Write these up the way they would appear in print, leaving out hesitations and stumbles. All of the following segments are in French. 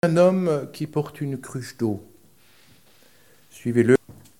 Un homme qui porte une cruche d'eau. Suivez-le.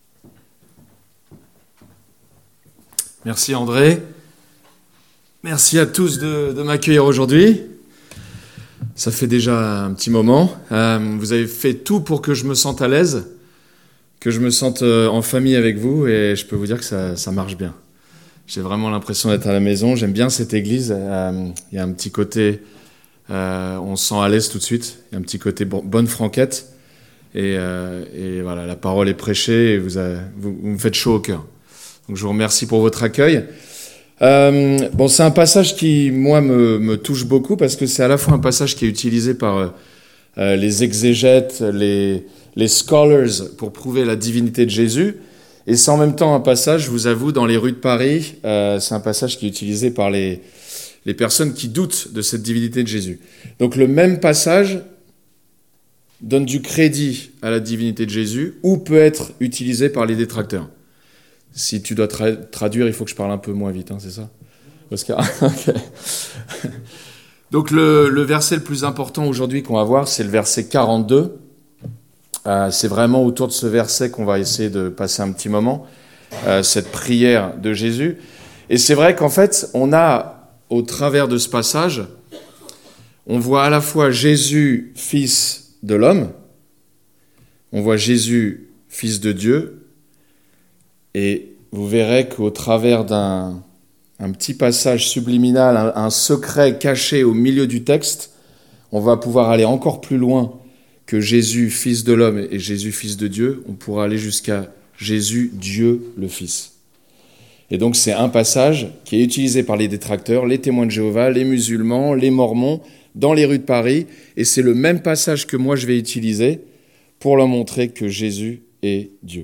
Merci André. Merci à tous de m'accueillir aujourd'hui. Ça fait déjà un petit moment. Vous avez fait tout pour que je me sente à l'aise, que je me sente en famille avec vous, et je peux vous dire que ça marche bien. J'ai vraiment l'impression d'être à la maison. J'aime bien cette église. Il y a un petit côté, on se sent à l'aise tout de suite. Il y a un petit côté bonne franquette. Et voilà, la parole est prêchée et vous me faites chaud au cœur. Donc je vous remercie pour votre accueil. C'est un passage qui, moi, me touche beaucoup parce que c'est à la fois un passage qui est utilisé par les exégètes, les scholars pour prouver la divinité de Jésus. Et c'est en même temps un passage, je vous avoue, dans les rues de Paris, c'est un passage qui est utilisé par les personnes qui doutent de cette divinité de Jésus. Donc le même passage donne du crédit à la divinité de Jésus ou peut être utilisé par les détracteurs. Si tu dois traduire, il faut que je parle un peu moins vite, hein, c'est ça, Oscar? Okay. Donc le verset le plus important aujourd'hui qu'on va voir, c'est le verset 42. C'est vraiment autour de ce verset qu'on va essayer de passer un petit moment, cette prière de Jésus. Et c'est vrai qu'en fait, on a, au travers de ce passage, on voit à la fois Jésus, fils de l'homme, on voit Jésus, fils de Dieu, et vous verrez qu'au travers d'un petit passage subliminal, un secret caché au milieu du texte, on va pouvoir aller encore plus loin que Jésus, fils de l'homme, et Jésus, fils de Dieu. On pourra aller jusqu'à Jésus, Dieu, le Fils. Et donc c'est un passage qui est utilisé par les détracteurs, les témoins de Jéhovah, les musulmans, les mormons, dans les rues de Paris, et c'est le même passage que moi je vais utiliser pour leur montrer que Jésus est Dieu.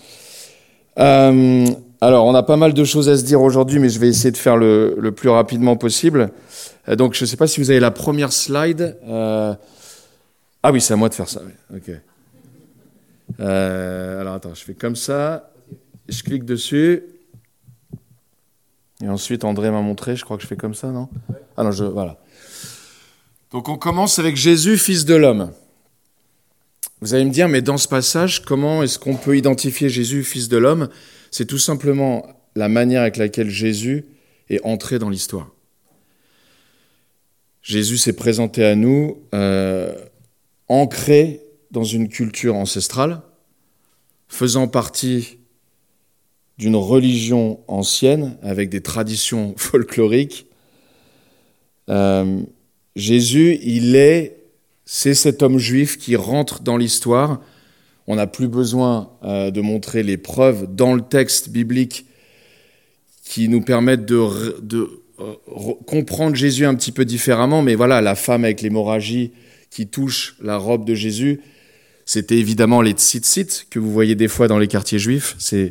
Alors, on a pas mal de choses à se dire aujourd'hui, mais je vais essayer de faire le plus rapidement possible. Donc, je ne sais pas si vous avez la première slide. Ah oui, c'est à moi de faire ça. Oui. Ok. Alors, attends, je fais comme ça. Je clique dessus. Et ensuite, André m'a montré. Je crois que je fais comme ça, non? Ah non, voilà. Donc, on commence avec Jésus, fils de l'homme. Vous allez me dire, mais dans ce passage, comment est-ce qu'on peut identifier Jésus, fils de l'homme? C'est tout simplement la manière avec laquelle Jésus est entré dans l'histoire. Jésus s'est présenté à nous ancré dans une culture ancestrale, faisant partie d'une religion ancienne avec des traditions folkloriques. Jésus, c'est cet homme juif qui rentre dans l'histoire. On n'a plus besoin de montrer les preuves dans le texte biblique qui nous permettent de comprendre Jésus un petit peu différemment. Mais voilà, la femme avec l'hémorragie qui touche la robe de Jésus, c'était évidemment les tzitzit que vous voyez des fois dans les quartiers juifs. C'est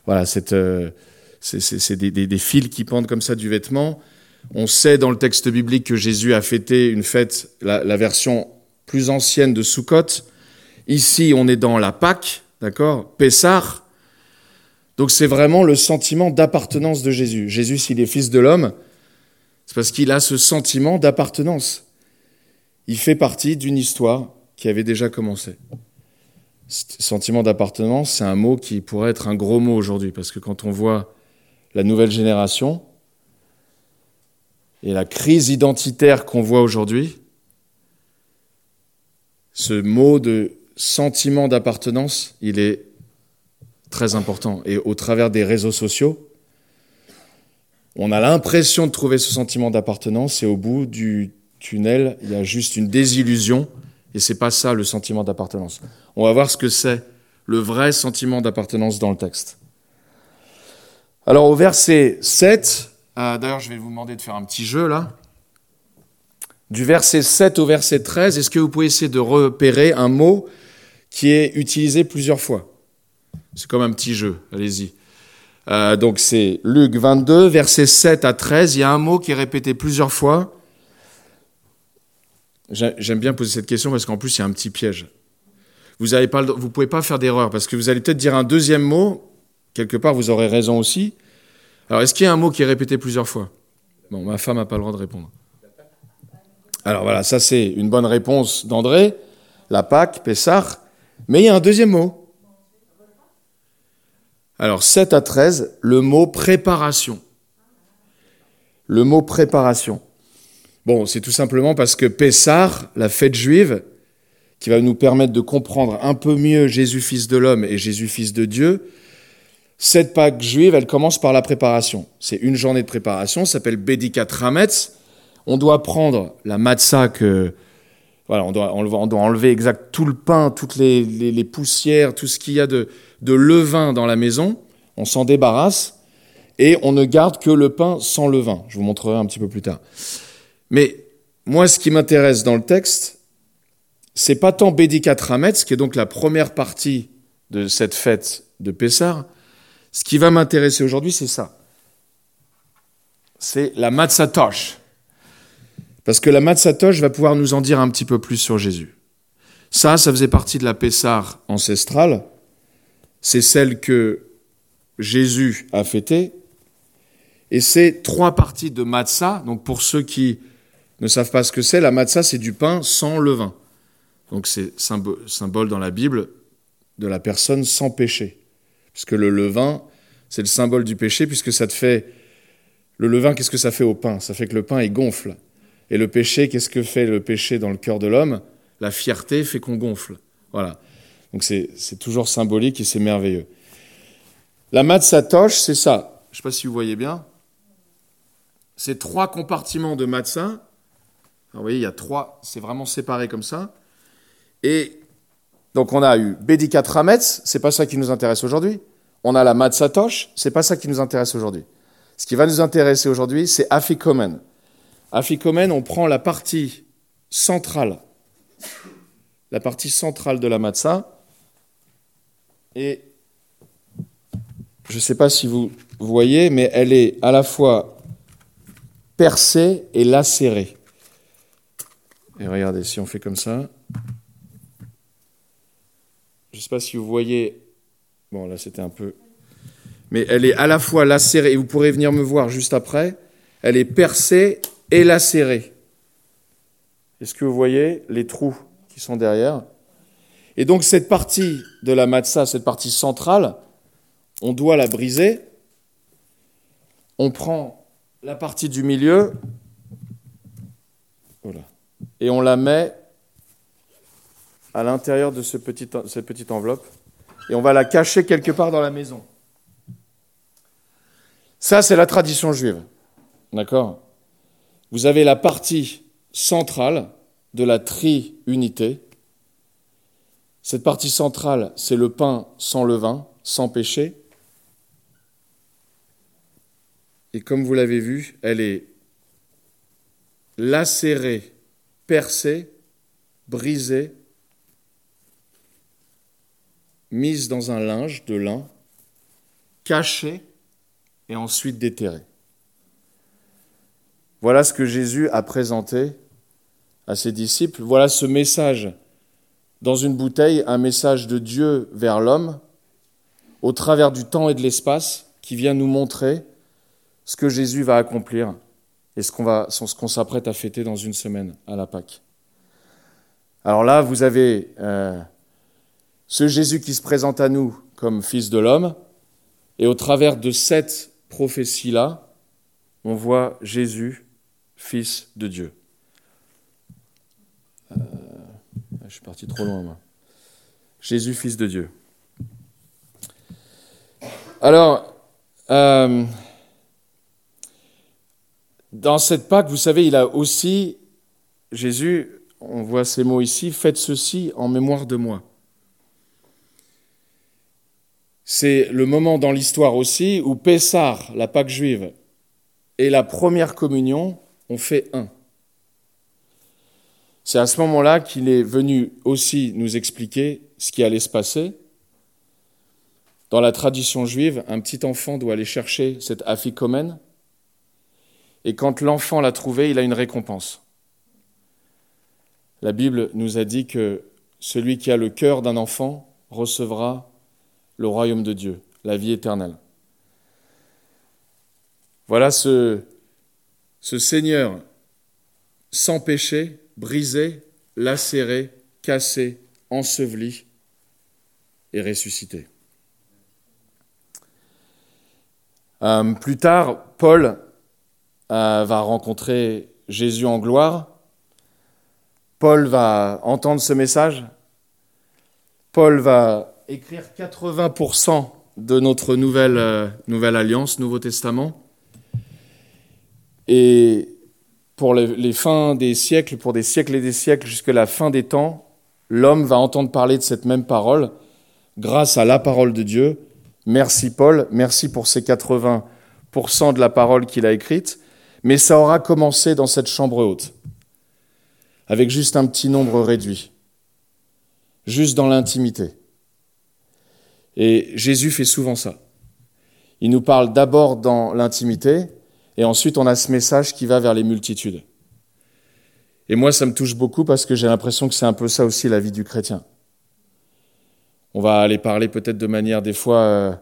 des fils qui pendent comme ça du vêtement. On sait dans le texte biblique que Jésus a fêté une fête, la version plus ancienne de Sukkot. Ici, on est dans la Pâque, d'accord, Pessah. Donc c'est vraiment le sentiment d'appartenance de Jésus. Jésus, s'il est fils de l'homme, c'est parce qu'il a ce sentiment d'appartenance. Il fait partie d'une histoire qui avait déjà commencé. Ce sentiment d'appartenance, c'est un mot qui pourrait être un gros mot aujourd'hui, parce que quand on voit la nouvelle génération et la crise identitaire qu'on voit aujourd'hui, ce mot de sentiment d'appartenance, il est très important. Et au travers des réseaux sociaux, on a l'impression de trouver ce sentiment d'appartenance et au bout du tunnel, il y a juste une désillusion et c'est pas ça le sentiment d'appartenance. On va voir ce que c'est le vrai sentiment d'appartenance dans le texte. Alors au verset 7, d'ailleurs je vais vous demander de faire un petit jeu là. Du verset 7 au verset 13, est-ce que vous pouvez essayer de repérer un mot qui est utilisé plusieurs fois? C'est comme un petit jeu, allez-y. Donc c'est Luc 22, versets 7 à 13, il y a un mot qui est répété plusieurs fois. J'aime bien poser cette question parce qu'en plus il y a un petit piège. Vous ne pouvez pas faire d'erreur parce que vous allez peut-être dire un deuxième mot, quelque part vous aurez raison aussi. Alors est-ce qu'il y a un mot qui est répété plusieurs fois? Bon, ma femme n'a pas le droit de répondre. Alors voilà, ça c'est une bonne réponse d'André. la Pâque, Pessah, mais il y a un deuxième mot. Alors 7 à 13, le mot préparation. Le mot préparation. Bon, c'est tout simplement parce que Pessah, la fête juive, qui va nous permettre de comprendre un peu mieux Jésus, fils de l'homme, et Jésus, fils de Dieu, cette Pâque juive, elle commence par la préparation. C'est une journée de préparation, ça s'appelle Bédikat Hametz. On doit prendre la matzah on doit enlever tout le pain, toutes les poussières, tout ce qu'il y a de levain dans la maison. On s'en débarrasse et on ne garde que le pain sans levain. Je vous montrerai un petit peu plus tard. Mais moi, ce qui m'intéresse dans le texte, c'est pas tant Bédikat Hametz, qui est donc la première partie de cette fête de Pessah. Ce qui va m'intéresser aujourd'hui, c'est ça. C'est la Matzatosh. Parce que la Matzatosh va pouvoir nous en dire un petit peu plus sur Jésus. Ça faisait partie de la Pessah ancestrale. C'est celle que Jésus a fêtée. Et c'est 3 parties de matzah. Donc pour ceux qui ne savent pas ce que c'est, la matzah, c'est du pain sans levain. Donc c'est symbole dans la Bible de la personne sans péché. Puisque le levain, c'est le symbole du péché, puisque ça te fait... Le levain, qu'est-ce que ça fait au pain? Ça fait que le pain, il gonfle. Et le péché, qu'est-ce que fait le péché dans le cœur de l'homme? La fierté fait qu'on gonfle. Voilà. Donc c'est toujours symbolique et c'est merveilleux. La matzatosh, c'est ça. Je ne sais pas si vous voyez bien. C'est 3 compartiments de matzah. Alors, vous voyez, il y a 3, c'est vraiment séparé comme ça. Et donc on a eu Bédikat Hametz, c'est pas ça qui nous intéresse aujourd'hui. On a la matzatosh, c'est pas ça qui nous intéresse aujourd'hui. Ce qui va nous intéresser aujourd'hui, c'est Afikomen. Afikomen, on prend la partie centrale de la matzah, et je ne sais pas si vous voyez, mais elle est à la fois percée et lacérée. Et regardez, si on fait comme ça, je ne sais pas si vous voyez, bon là c'était un peu, mais elle est à la fois lacérée, et vous pourrez venir me voir juste après, elle est percée et lacérée. Est-ce que vous voyez les trous qui sont derrière? Et donc cette partie de la matzah, cette partie centrale, on doit la briser. On prend la partie du milieu, voilà, et on la met à l'intérieur de cette petite enveloppe, et on va la cacher quelque part dans la maison. Ça, c'est la tradition juive. D'accord? Vous avez la partie centrale de la triunité. Cette partie centrale, c'est le pain sans levain, sans péché. Et comme vous l'avez vu, elle est lacérée, percée, brisée, mise dans un linge de lin, cachée et ensuite déterrée. Voilà ce que Jésus a présenté à ses disciples. Voilà ce message dans une bouteille, un message de Dieu vers l'homme, au travers du temps et de l'espace, qui vient nous montrer ce que Jésus va accomplir et ce qu'on s'apprête à fêter dans une semaine à la Pâque. Alors là, vous avez ce Jésus qui se présente à nous comme fils de l'homme, et au travers de cette prophétie-là, on voit Jésus, fils de Dieu. Je suis parti trop loin, moi. Jésus, fils de Dieu. Alors, dans cette Pâque, vous savez, il a aussi, Jésus, on voit ces mots ici, « Faites ceci en mémoire de moi ». C'est le moment dans l'histoire aussi où Pessah, la Pâque juive, et la première communion ont fait un. C'est à ce moment-là qu'il est venu aussi nous expliquer ce qui allait se passer. Dans la tradition juive, un petit enfant doit aller chercher cet afikomen, et quand l'enfant l'a trouvé, il a une récompense. La Bible nous a dit que celui qui a le cœur d'un enfant recevra le royaume de Dieu, la vie éternelle. Voilà ce Seigneur sans péché, brisé, lacéré, cassé, enseveli et ressuscité. Plus tard, Paul va rencontrer Jésus en gloire. Paul va entendre ce message. Paul va écrire 80% de notre nouvelle alliance, Nouveau Testament. Et pour les fins des siècles, pour des siècles et des siècles, jusqu'à la fin des temps, l'homme va entendre parler de cette même parole grâce à la parole de Dieu. Merci Paul, merci pour ces 80% de la parole qu'il a écrite. Mais ça aura commencé dans cette chambre haute, avec juste un petit nombre réduit, juste dans l'intimité. Et Jésus fait souvent ça. Il nous parle d'abord dans l'intimité, et ensuite on a ce message qui va vers les multitudes. Et moi, ça me touche beaucoup parce que j'ai l'impression que c'est un peu ça aussi la vie du chrétien. On va aller parler peut-être de manière des fois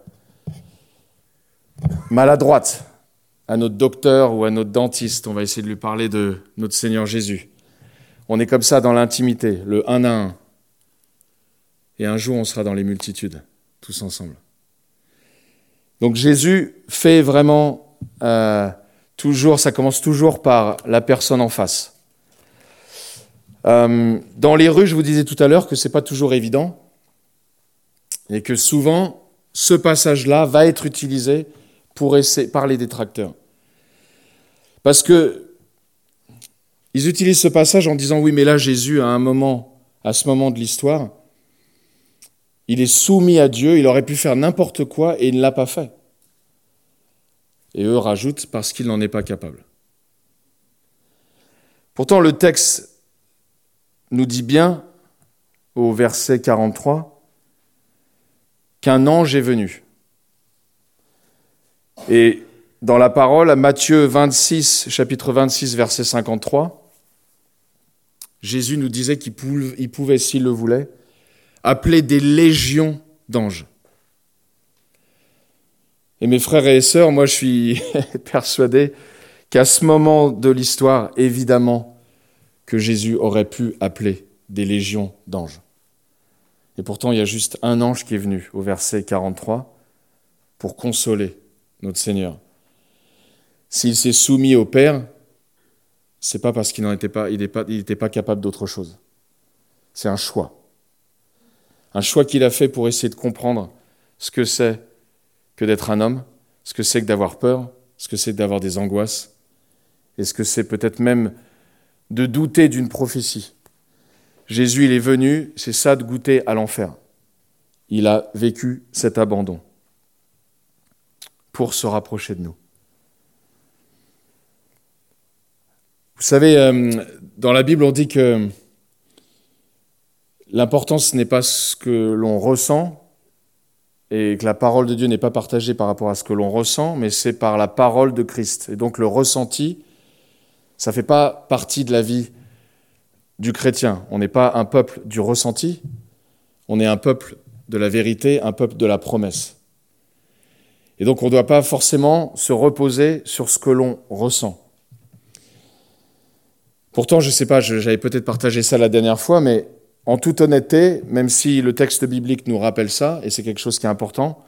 maladroite à notre docteur ou à notre dentiste. On va essayer de lui parler de notre Seigneur Jésus. On est comme ça dans l'intimité, le un à un. Et un jour, on sera dans les multitudes, tous ensemble. Donc Jésus fait vraiment toujours, ça commence toujours par la personne en face. Dans les rues, je vous disais tout à l'heure que c'est pas toujours évident et que souvent, ce passage-là va être utilisé par les détracteurs. Parce que ils utilisent ce passage en disant « Oui, mais là, Jésus, à ce moment de l'histoire, il est soumis à Dieu, il aurait pu faire n'importe quoi et il ne l'a pas fait. » Et eux rajoutent « Parce qu'il n'en est pas capable. » Pourtant, le texte nous dit bien, au verset 43, qu'un ange est venu. Et dans la parole, à Matthieu 26, chapitre 26, verset 53, Jésus nous disait qu'il pouvait, s'il le voulait, appeler des légions d'anges. Et mes frères et sœurs, moi je suis persuadé qu'à ce moment de l'histoire, évidemment, que Jésus aurait pu appeler des légions d'anges. Et pourtant, il y a juste un ange qui est venu, au verset 43, pour consoler notre Seigneur. S'il s'est soumis au Père, c'est pas parce qu'il n'était pas capable d'autre chose. C'est un choix. Un choix qu'il a fait pour essayer de comprendre ce que c'est que d'être un homme, ce que c'est que d'avoir peur, ce que c'est que d'avoir des angoisses, et ce que c'est peut-être même de douter d'une prophétie. Jésus, il est venu, c'est ça de goûter à l'enfer. Il a vécu cet abandon pour se rapprocher de nous. Vous savez, dans la Bible, on dit que l'important, ce n'est pas ce que l'on ressent, et que la parole de Dieu n'est pas partagée par rapport à ce que l'on ressent, mais c'est par la parole de Christ. Et donc le ressenti, ça ne fait pas partie de la vie du chrétien. On n'est pas un peuple du ressenti, on est un peuple de la vérité, un peuple de la promesse. Et donc on ne doit pas forcément se reposer sur ce que l'on ressent. Pourtant, je ne sais pas, j'avais peut-être partagé ça la dernière fois, mais en toute honnêteté, même si le texte biblique nous rappelle ça, et c'est quelque chose qui est important,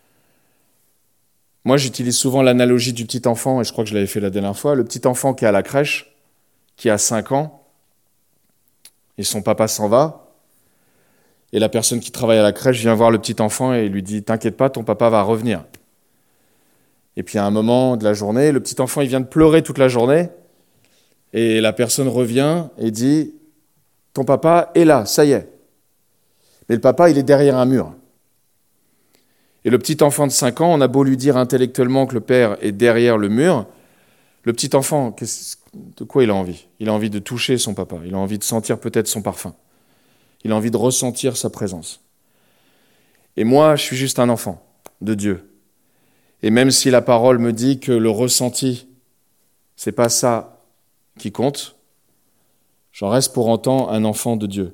moi j'utilise souvent l'analogie du petit enfant, et je crois que je l'avais fait la dernière fois, le petit enfant qui est à la crèche, qui a 5 ans, et son papa s'en va, et la personne qui travaille à la crèche vient voir le petit enfant et lui dit « T'inquiète pas, ton papa va revenir ». Et puis à un moment de la journée, le petit enfant il vient de pleurer toute la journée, et la personne revient et dit « Ton papa est là, ça y est ». Mais le papa, il est derrière un mur. Et le petit enfant de 5 ans, on a beau lui dire intellectuellement que le père est derrière le mur, le petit enfant, de quoi il a envie ? Il a envie de toucher son papa, il a envie de sentir peut-être son parfum, il a envie de ressentir sa présence. Et moi, je suis juste un enfant de Dieu. Et même si la parole me dit que le ressenti, c'est pas ça qui compte, j'en reste pour autant un enfant de Dieu.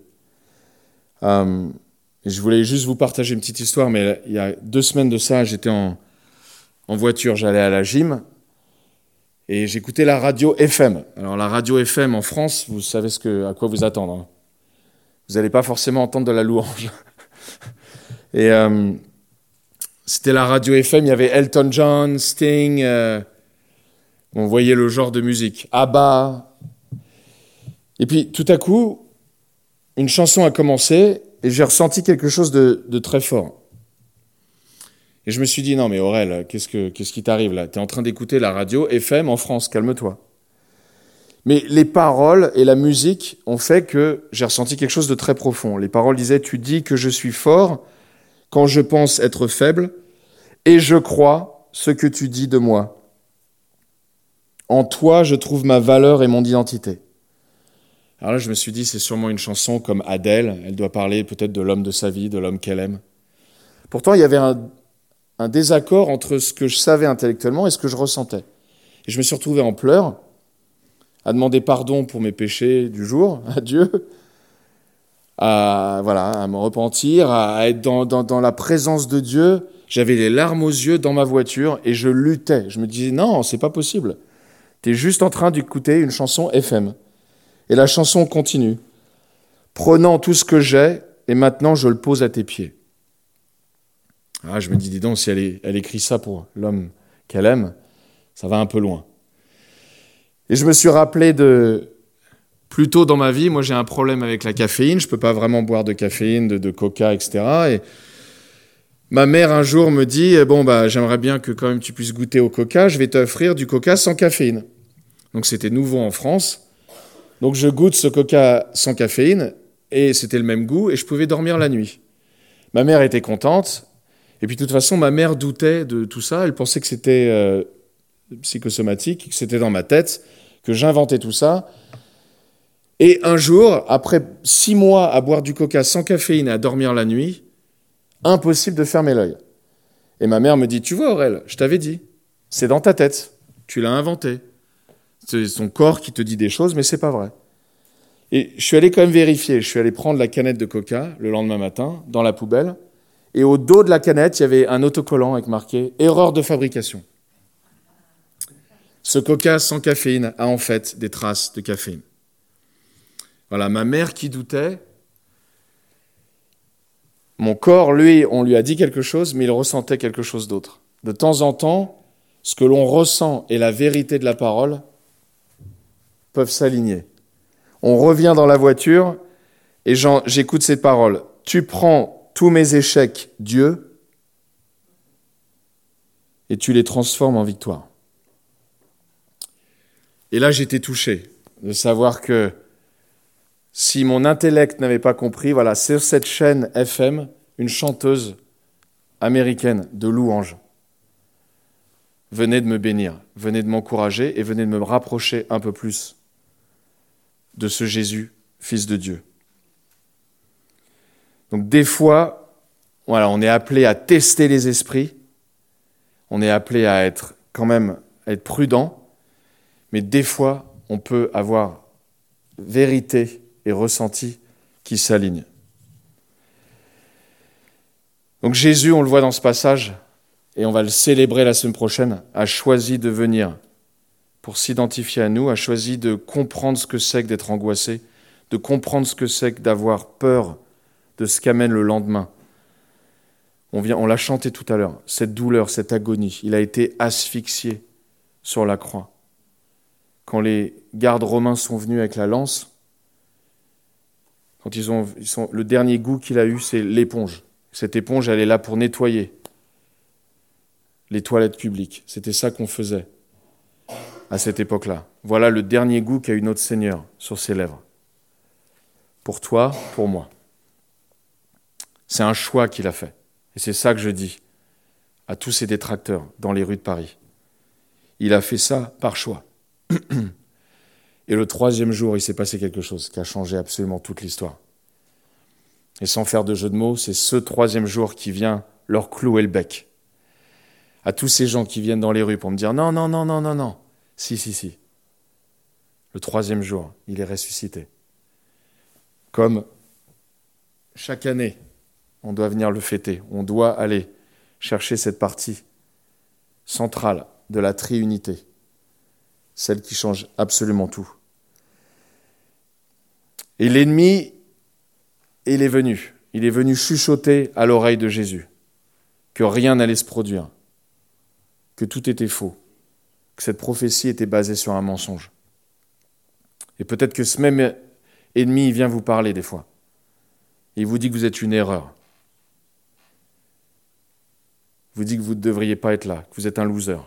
Et je voulais juste vous partager une petite histoire, mais il y a 2 semaines de ça, j'étais en voiture, j'allais à la gym, et j'écoutais la radio FM. Alors la radio FM en France, vous savez à quoi vous attendre. Hein. Vous n'allez pas forcément entendre de la louange. Et c'était la radio FM, il y avait Elton John, Sting, on voyait le genre de musique, ABBA. Et puis tout à coup, une chanson a commencé et j'ai ressenti quelque chose de très fort. Et je me suis dit, non mais Aurel, qu'est-ce qui t'arrive là? Tu es en train d'écouter la radio FM en France, calme-toi. Mais les paroles et la musique ont fait que j'ai ressenti quelque chose de très profond. Les paroles disaient, tu dis que je suis fort quand je pense être faible, et je crois ce que tu dis de moi. En toi, je trouve ma valeur et mon identité. Alors là, je me suis dit, c'est sûrement une chanson comme Adèle, elle doit parler peut-être de l'homme de sa vie, de l'homme qu'elle aime. Pourtant, il y avait un désaccord entre ce que je savais intellectuellement et ce que je ressentais. Et je me suis retrouvé en pleurs, à demander pardon pour mes péchés du jour à Dieu, à me repentir, à être dans la présence de Dieu. J'avais les larmes aux yeux dans ma voiture et je luttais. Je me disais, non, c'est pas possible. T'es juste en train d'écouter une chanson FM. Et la chanson continue. Prenant tout ce que j'ai, et maintenant je le pose à tes pieds. Ah, je me dis donc, si elle écrit ça pour l'homme qu'elle aime, ça va un peu loin. Et je me suis rappelé plus tôt dans ma vie, moi j'ai un problème avec la caféine, je peux pas vraiment boire de caféine, de coca, etc. Et ma mère un jour me dit, j'aimerais bien que quand même tu puisses goûter au coca, je vais t'offrir du coca sans caféine. Donc c'était nouveau en France. Donc je goûte ce coca sans caféine, et c'était le même goût, et je pouvais dormir la nuit. Ma mère était contente, et puis de toute façon, ma mère doutait de tout ça, elle pensait que c'était psychosomatique, que c'était dans ma tête, que j'inventais tout ça. Et un jour, après 6 mois à boire du coca sans caféine et à dormir la nuit, impossible de fermer l'œil. Et ma mère me dit, tu vois Aurel, je t'avais dit, c'est dans ta tête, tu l'as inventé. C'est ton corps qui te dit des choses, mais c'est pas vrai. Et je suis allé quand même vérifier, je suis allé prendre la canette de coca le lendemain matin, dans la poubelle, et au dos de la canette, il y avait un autocollant avec marqué « Erreur de fabrication ». Ce coca sans caféine a en fait des traces de caféine. Voilà, ma mère qui doutait, mon corps, lui, on lui a dit quelque chose, mais il ressentait quelque chose d'autre. De temps en temps, ce que l'on ressent et la vérité de la parole peuvent s'aligner. On revient dans la voiture et j'écoute ces paroles. Tu prends tous mes échecs, Dieu, et tu les transformes en victoire. Et là, j'étais touché de savoir que si mon intellect n'avait pas compris, voilà, sur cette chaîne FM, une chanteuse américaine de louanges venait de me bénir, venait de m'encourager et venait de me rapprocher un peu plus de ce Jésus, Fils de Dieu. Donc des fois, voilà, on est appelé à tester les esprits, on est appelé à être prudent, mais des fois, on peut avoir vérité et ressenti qui s'alignent. Donc Jésus, on le voit dans ce passage, et on va le célébrer la semaine prochaine, a choisi de venir pour s'identifier à nous, a choisi de comprendre ce que c'est que d'être angoissé, de comprendre ce que c'est que d'avoir peur de ce qu'amène le lendemain. On l'a chanté tout à l'heure, cette douleur, cette agonie. Il a été asphyxié sur la croix. Quand les gardes romains sont venus avec la lance, quand le dernier goût qu'il a eu, c'est l'éponge. Cette éponge, elle est là pour nettoyer les toilettes publiques. C'était ça qu'on faisait à cette époque-là. Voilà le dernier goût qu'a eu notre Seigneur sur ses lèvres. Pour toi, pour moi. C'est un choix qu'il a fait. Et c'est ça que je dis à tous ces détracteurs dans les rues de Paris. Il a fait ça par choix. Et le 3e jour, il s'est passé quelque chose qui a changé absolument toute l'histoire. Et sans faire de jeu de mots, c'est ce 3e jour qui vient leur clouer le bec. À tous ces gens qui viennent dans les rues pour me dire « Non, non, non, non, non, non. » Si. Le 3e jour, il est ressuscité. Comme chaque année, on doit venir le fêter. On doit aller chercher cette partie centrale de la triunité, celle qui change absolument tout. Et l'ennemi Et il est venu chuchoter à l'oreille de Jésus que rien n'allait se produire, que tout était faux, que cette prophétie était basée sur un mensonge. Et peut-être que ce même ennemi il vient vous parler des fois. Il vous dit que vous êtes une erreur. Il vous dit que vous ne devriez pas être là, que vous êtes un loser.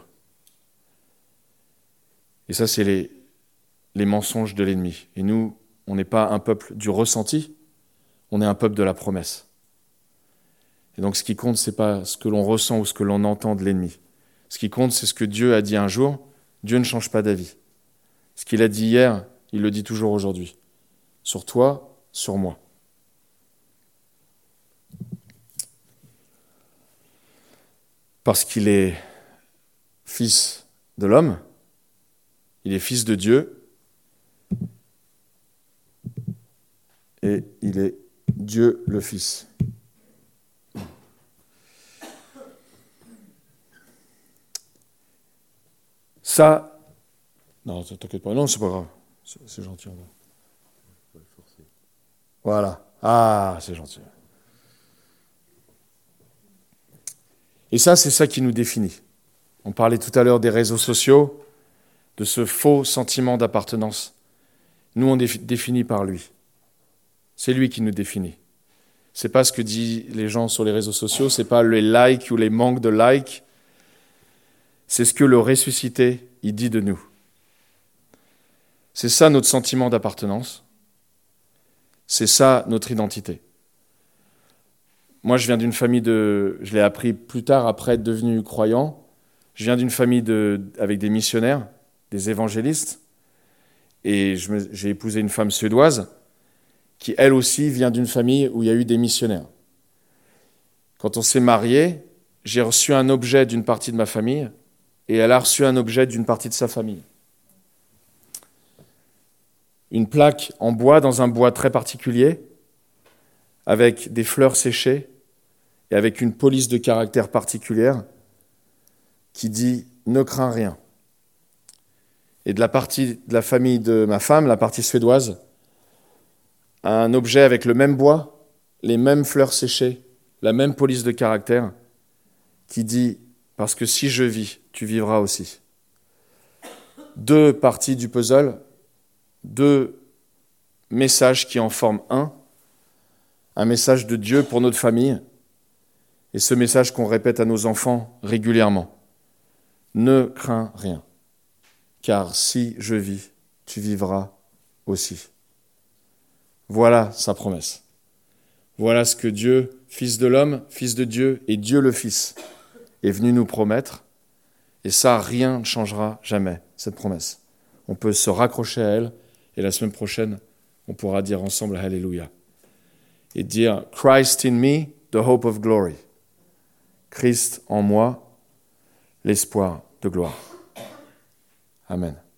Et ça, c'est les mensonges de l'ennemi. Et nous, on n'est pas un peuple du ressenti, on est un peuple de la promesse. Et donc ce qui compte, ce n'est pas ce que l'on ressent ou ce que l'on entend de l'ennemi. Ce qui compte, c'est ce que Dieu a dit un jour. Dieu ne change pas d'avis. Ce qu'il a dit hier, il le dit toujours aujourd'hui. Sur toi, sur moi. Parce qu'il est fils de l'homme, il est fils de Dieu, et il est Dieu le Fils. Ça, non, t'inquiète pas, non, c'est pas grave, c'est gentil. Voilà, ah, c'est gentil. Et ça, c'est ça qui nous définit. On parlait tout à l'heure des réseaux sociaux, de ce faux sentiment d'appartenance. Nous, on est définis par lui. C'est lui qui nous définit. C'est pas ce que disent les gens sur les réseaux sociaux, c'est pas les likes ou les manques de likes. C'est ce que le ressuscité, il dit de nous. C'est ça notre sentiment d'appartenance. C'est ça notre identité. Moi, je viens d'une famille je l'ai appris plus tard, après être devenu croyant. Je viens d'une famille avec des missionnaires, des évangélistes. Et j'ai épousé une femme suédoise qui, elle aussi, vient d'une famille où il y a eu des missionnaires. Quand on s'est mariés, j'ai reçu un objet d'une partie de ma famille et elle a reçu un objet d'une partie de sa famille. Une plaque en bois, dans un bois très particulier, avec des fleurs séchées et avec une police de caractère particulière qui dit « Ne crains rien ». Et de la partie de la famille de ma femme, la partie suédoise, un objet avec le même bois, les mêmes fleurs séchées, la même police de caractère, qui dit « Parce que si je vis, tu vivras aussi ». Deux parties du puzzle, deux messages qui en forment un message de Dieu pour notre famille, et ce message qu'on répète à nos enfants régulièrement. Ne crains rien, car si je vis, tu vivras aussi. Voilà sa promesse. Voilà ce que Dieu, Fils de l'homme, Fils de Dieu et Dieu le Fils, est venu nous promettre. Et ça, rien ne changera jamais, cette promesse. On peut se raccrocher à elle, et la semaine prochaine, on pourra dire ensemble Alléluia. Et dire « Christ in me, the hope of glory ». Christ en moi, l'espoir de gloire. Amen.